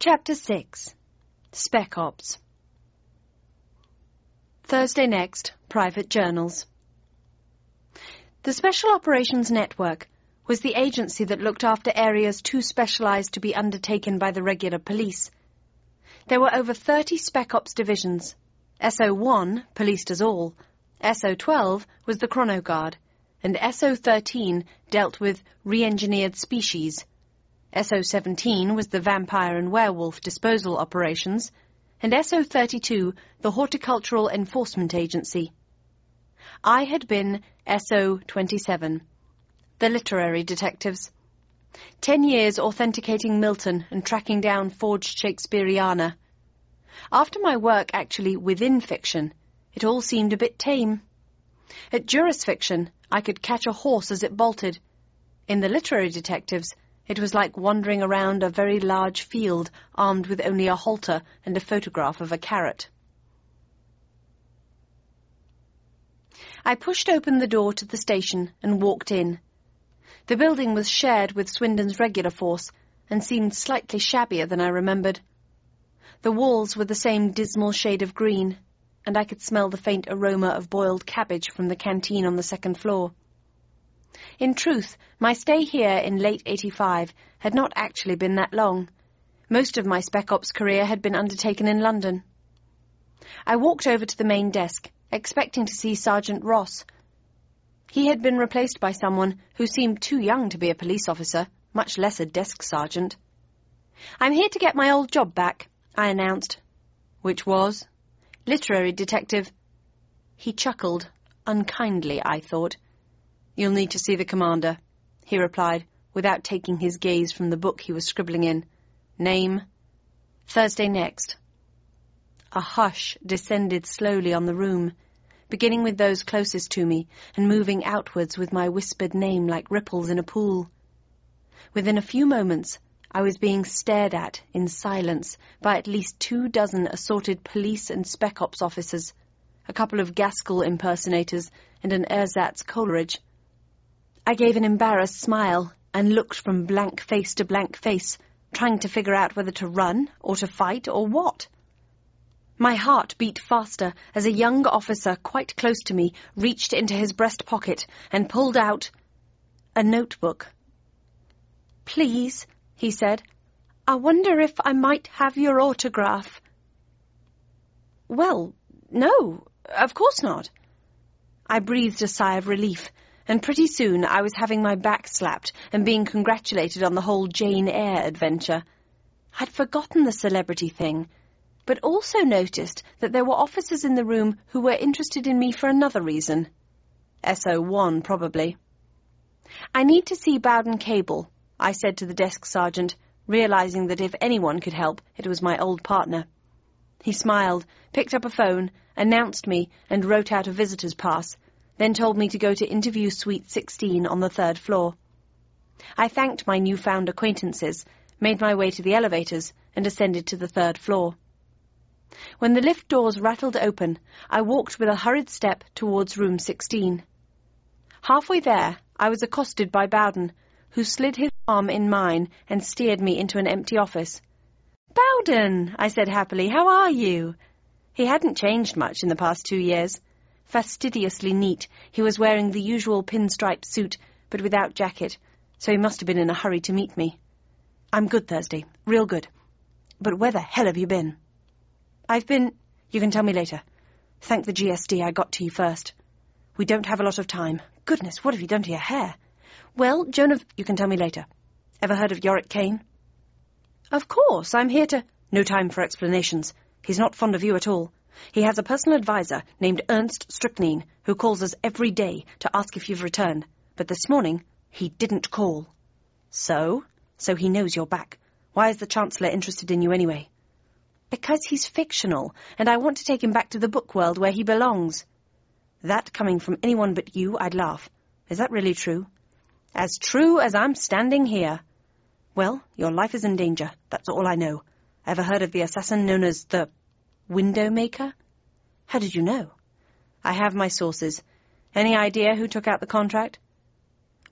Chapter 6. Spec Ops. Thursday next, Private Journals. The Special Operations Network was the agency that looked after areas too specialized to be undertaken by the regular police. There were over 30 Spec Ops divisions. SO1 policed us all. SO12 was the Chrono Guard, and SO13 dealt with re-engineered species. SO17 was the vampire and werewolf disposal operations, and SO32 the Horticultural Enforcement Agency. I had been SO27, the literary detectives. 10 years authenticating Milton and tracking down forged Shakespeareana. After my work actually within fiction, it all seemed a bit tame. At Jurisfiction, I could catch a horse as it bolted. In the literary detectives, it was like wandering around a very large field armed with only a halter and a photograph of a carrot. I pushed open the door to the station and walked in. The building was shared with Swindon's regular force and seemed slightly shabbier than I remembered. The walls were the same dismal shade of green, and I could smell the faint aroma of boiled cabbage from the canteen on the second floor. In truth, my stay here in late '85 had not actually been that long. Most of my Spec Ops career had been undertaken in London. I walked over to the main desk, expecting to see Sergeant Ross. He had been replaced by someone who seemed too young to be a police officer, much less a desk sergeant. "I'm here to get my old job back," I announced. "Which was?" "Literary detective." He chuckled, unkindly, I thought. "You'll need to see the commander," he replied, without taking his gaze from the book he was scribbling in. "Name?" "Thursday next." A hush descended slowly on the room, beginning with those closest to me and moving outwards with my whispered name like ripples in a pool. Within a few moments, I was being stared at in silence by at least 24 assorted police and Spec Ops officers, a couple of Gaskell impersonators, and an ersatz Coleridge. I gave an embarrassed smile and looked from blank face to blank face, trying to figure out whether to run or to fight or what. My heart beat faster as a young officer quite close to me reached into his breast pocket and pulled out a notebook. "Please," he said, "I wonder if I might have your autograph." "Well, no, of course not." I breathed a sigh of relief, and pretty soon I was having my back slapped and being congratulated on the whole Jane Eyre adventure. I'd forgotten the celebrity thing, but also noticed that there were officers in the room who were interested in me for another reason. SO1, probably. "I need to see Bowden Cable," I said to the desk sergeant, realizing that if anyone could help, it was my old partner. He smiled, picked up a phone, announced me, and wrote out a visitor's pass, then told me to go to interview suite 16 on the 3rd floor. I thanked my newfound acquaintances, made my way to the elevators, and ascended to the 3rd floor. When the lift doors rattled open, I walked with a hurried step towards room 16. Halfway there, I was accosted by Bowden, who slid his arm in mine and steered me into an empty office. "Bowden," I said happily, "how are you?" He hadn't changed much in the past 2 years. Fastidiously neat, he was wearing the usual pinstripe suit, but without jacket, so he must have been in a hurry to meet me. "I'm good, Thursday, real good. But where the hell have you been?" "I've been—" "You can tell me later. Thank the GSD I got to you first. We don't have a lot of time. Goodness, what have you done to your hair?" "Well, Joan of—" "You can tell me later. Ever heard of Yorick Kane?" "Of course, I'm here to—" "No time for explanations. He's not fond of you at all. He has a personal advisor named Ernst Strychnine who calls us every day to ask if you've returned. But this morning, he didn't call." "So? So he knows you're back. Why is the Chancellor interested in you anyway?" "Because he's fictional, and I want to take him back to the book world where he belongs." "That coming from anyone but you, I'd laugh. Is that really true?" "As true as I'm standing here." "Well, your life is in danger. That's all I know. Ever heard of the assassin known as the Window Maker?" "How did you know?" "I have my sources. Any idea who took out the contract?"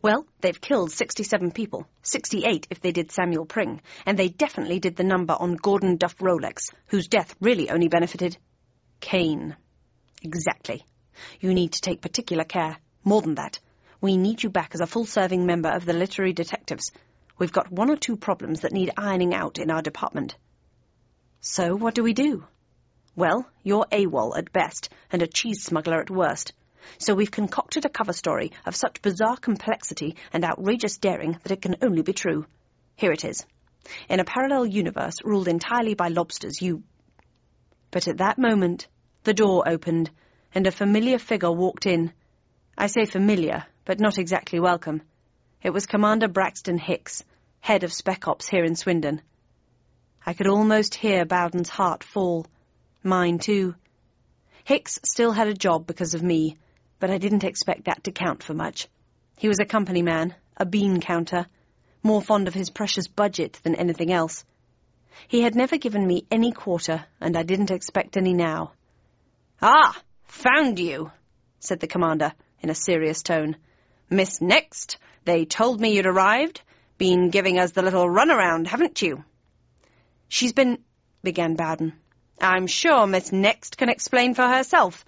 Well, they've killed 67 people, 68 if they did Samuel Pring, and they definitely did the number on Gordon Duff Rolex, whose death really only benefited Kane. Exactly. You need to take particular care. More than that, we need you back as a full-serving member of the literary detectives. We've got 1 or 2 problems that need ironing out in our department. So what do we do? Well, you're AWOL at best and a cheese smuggler at worst. So we've concocted a cover story of such bizarre complexity and outrageous daring that it can only be true. Here it is. In a parallel universe ruled entirely by lobsters, you... But at that moment, the door opened, and a familiar figure walked in. I say familiar, but not exactly welcome. It was Commander Braxton Hicks, head of Spec Ops here in Swindon. I could almost hear Bowden's heart fall. Mine, too. Hicks still had a job because of me, but I didn't expect that to count for much. He was a company man, a bean counter, more fond of his precious budget than anything else. He had never given me any quarter, and I didn't expect any now. "Ah, found you," said the commander, in a serious tone. "Miss Next, they told me you'd arrived. Been giving us the little runaround, haven't you?" "She's been—" began Bowden. "I'm sure Miss Next can explain for herself.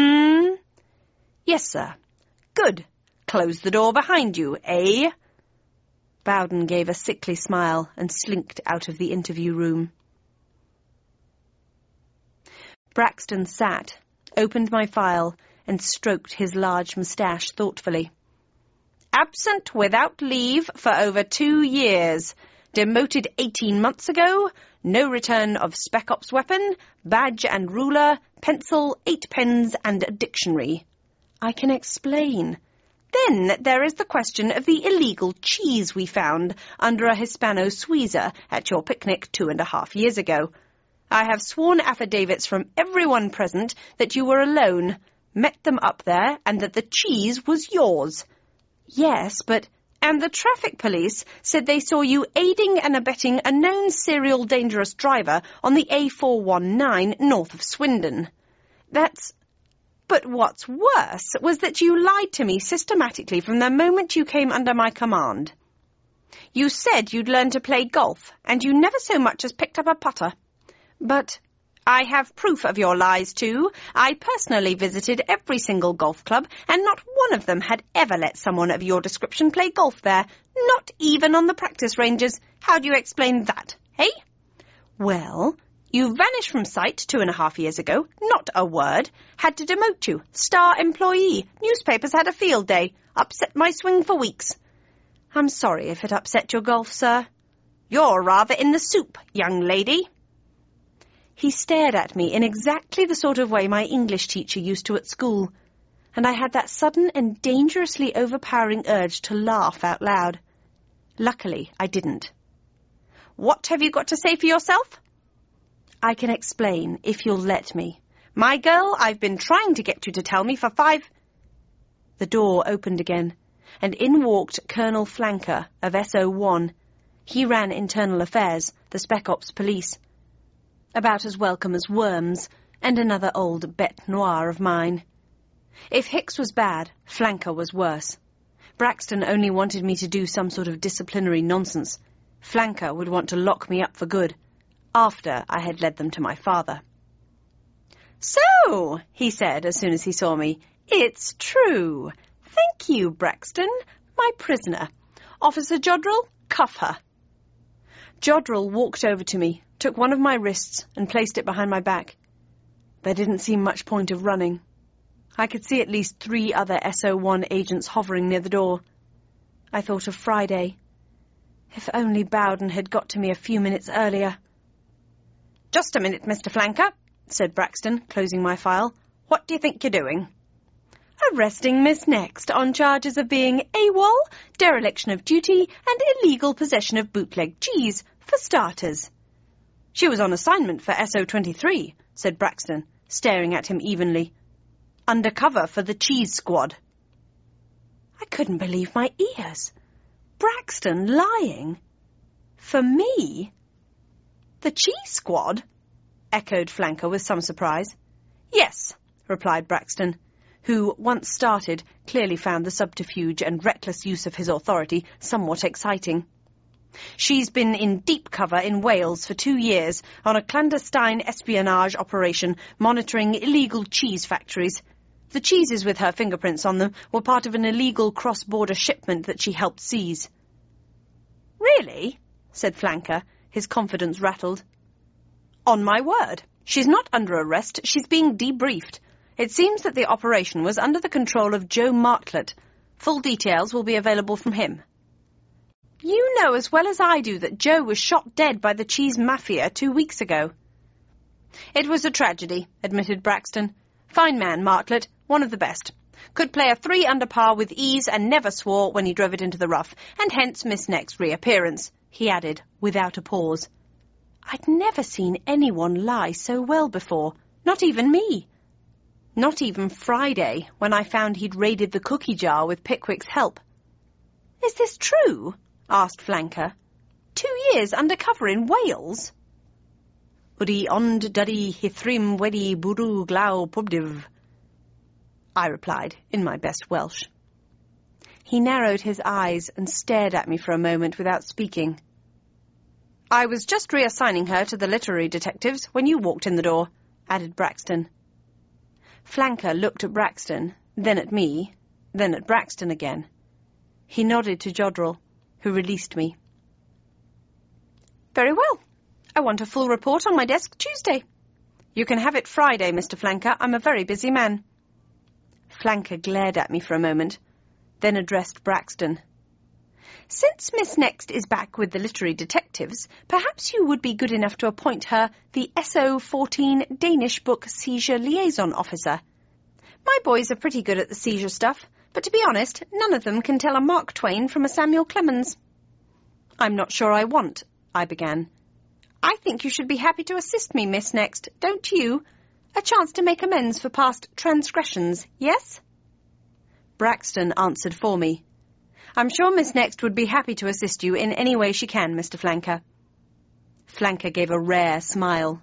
"Yes, sir." "Good. Close the door behind you, eh?" Bowden gave a sickly smile and slinked out of the interview room. Braxton sat, opened my file, and stroked his large moustache thoughtfully. "Absent without leave for over 2 years. Demoted 18 months ago. No return of Spec Ops weapon, badge and ruler, pencil, 8 pens, and a dictionary." "I can explain." "Then there is the question of the illegal cheese we found under a Hispano-Suiza at your picnic 2.5 years ago. I have sworn affidavits from everyone present that you were alone, met them up there, and that the cheese was yours." "Yes, but—" "And the traffic police said they saw you aiding and abetting a known serial dangerous driver on the A419 north of Swindon. That's... But what's worse was that you lied to me systematically from the moment you came under my command. You said you'd learned to play golf, and you never so much as picked up a putter. But I have proof of your lies, too. I personally visited every single golf club, and not one of them had ever let someone of your description play golf there, not even on the practice ranges. How do you explain that, eh? Well, you vanished from sight 2.5 years ago, not a word. Had to demote you, star employee. Newspapers had a field day. Upset my swing for weeks." "I'm sorry if it upset your golf, sir." "You're rather in the soup, young lady." He stared at me in exactly the sort of way my English teacher used to at school, and I had that sudden and dangerously overpowering urge to laugh out loud. Luckily, I didn't. "What have you got to say for yourself?" "I can explain, if you'll let me." "My girl, I've been trying to get you to tell me for 5... The door opened again, and in walked Colonel Flanker of SO1. He ran internal affairs, the Spec Ops police. About as welcome as worms, and another old bête noire of mine. If Hicks was bad, Flanker was worse. Braxton only wanted me to do some sort of disciplinary nonsense. Flanker would want to lock me up for good, after I had led them to my father. "So," he said as soon as he saw me, "it's true. Thank you, Braxton. My prisoner. Officer Jodrell, cuff her." Jodrell walked over to me, took one of my wrists and placed it behind my back. There didn't seem much point of running. I could see at least 3 other SO1 agents hovering near the door. I thought of Friday. If only Bowden had got to me a few minutes earlier. "Just a minute, Mr. Flanker," said Braxton, closing my file. "What do you think you're doing?" "Arresting Miss Next on charges of being AWOL, dereliction of duty, and illegal possession of bootleg cheese, for starters." "She was on assignment for SO23, said Braxton, staring at him evenly. "Undercover for the cheese squad." I couldn't believe my ears. Braxton lying? For me? "The cheese squad?" echoed Flanker with some surprise. "Yes," replied Braxton. who, once started, clearly found the subterfuge and reckless use of his authority somewhat exciting. "She's been in deep cover in Wales for 2 years on a clandestine espionage operation monitoring illegal cheese factories. The cheeses with her fingerprints on them were part of an illegal cross-border shipment that she helped seize." "Really?" said Flanker, his confidence rattled. "On my word. She's not under arrest. She's being debriefed. It seems that the operation was under the control of Joe Martlet. Full details will be available from him." "You know as well as I do that Joe was shot dead by the cheese mafia 2 weeks ago." "It was a tragedy," admitted Braxton. "Fine man, Martlet, one of the best. Could play a 3 under par with ease and never swore when he drove it into the rough, and hence Miss Neck's reappearance," he added, without a pause. I'd never seen anyone lie so well before, not even me. Not even Friday, when I found he'd raided the cookie jar with Pickwick's help. "Is this true?" asked Flanker. 2 years undercover in Wales? "Udi ond duddy hithrim wedi bwrw glaw pubdiv," I replied in my best Welsh. He narrowed his eyes and stared at me for a moment without speaking. "I was just reassigning her to the literary detectives when you walked in the door," added Braxton. Flanker looked at Braxton, then at me, then at Braxton again. He nodded to Jodrell, who released me. "Very well. I want a full report on my desk Tuesday." "You can have it Friday, Mr. Flanker. I'm a very busy man." Flanker glared at me for a moment, then addressed Braxton. "Since Miss Next is back with the literary detectives, perhaps you would be good enough to appoint her the SO14 Danish Book Seizure Liaison Officer. My boys are pretty good at the seizure stuff, but to be honest, none of them can tell a Mark Twain from a Samuel Clemens." "I'm not sure I want," I began. "I think you should be happy to assist me, Miss Next, don't you? A chance to make amends for past transgressions, yes?" Braxton answered for me. "I'm sure Miss Next would be happy to assist you in any way she can, Mr. Flanker." Flanker gave a rare smile.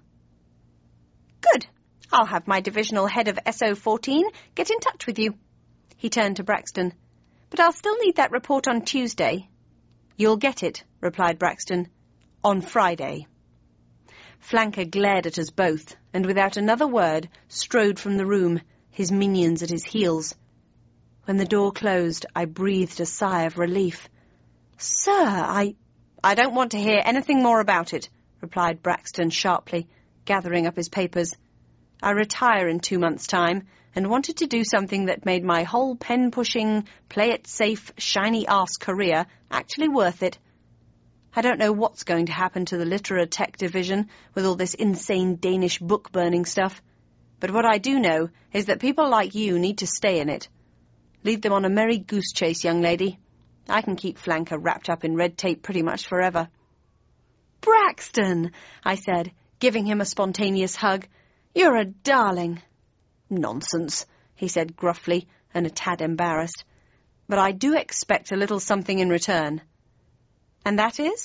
"Good. I'll have my divisional head of SO14 get in touch with you." He turned to Braxton. "But I'll still need that report on Tuesday." "You'll get it," replied Braxton. "On Friday." Flanker glared at us both, and without another word strode from the room, his minions at his heels. When the door closed, I breathed a sigh of relief. "Sir, I don't want to hear anything more about it," replied Braxton sharply, gathering up his papers. "I retire in 2 months' time, and wanted to do something that made my whole pen-pushing, play-it-safe, shiny-arse career actually worth it. I don't know what's going to happen to the Literatech division with all this insane Danish book-burning stuff, but what I do know is that people like you need to stay in it. Lead them on a merry goose chase, young lady. I can keep Flanker wrapped up in red tape pretty much forever." "Braxton," I said, giving him a spontaneous hug. "You're a darling." "Nonsense," he said gruffly and a tad embarrassed. "But I do expect a little something in return." "And that is?"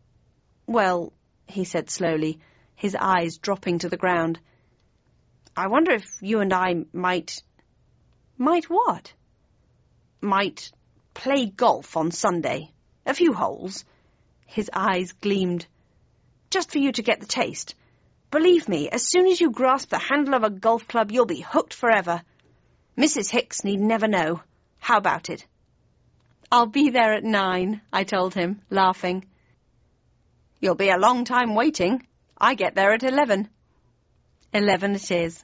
"Well," he said slowly, his eyes dropping to the ground, "I wonder if you and I might—" "Might what?" "Might play golf on Sunday. A few holes." His eyes gleamed. "Just for you to get the taste. Believe me, as soon as you grasp the handle of a golf club, you'll be hooked forever. Mrs. Hicks need never know. How about it?" "I'll be there at 9, I told him, laughing. "You'll be a long time waiting. I get there at 11. 11 it is.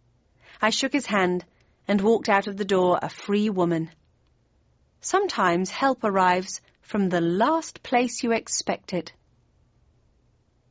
I shook his hand and walked out of the door a free woman. Sometimes help arrives from the last place you expect it.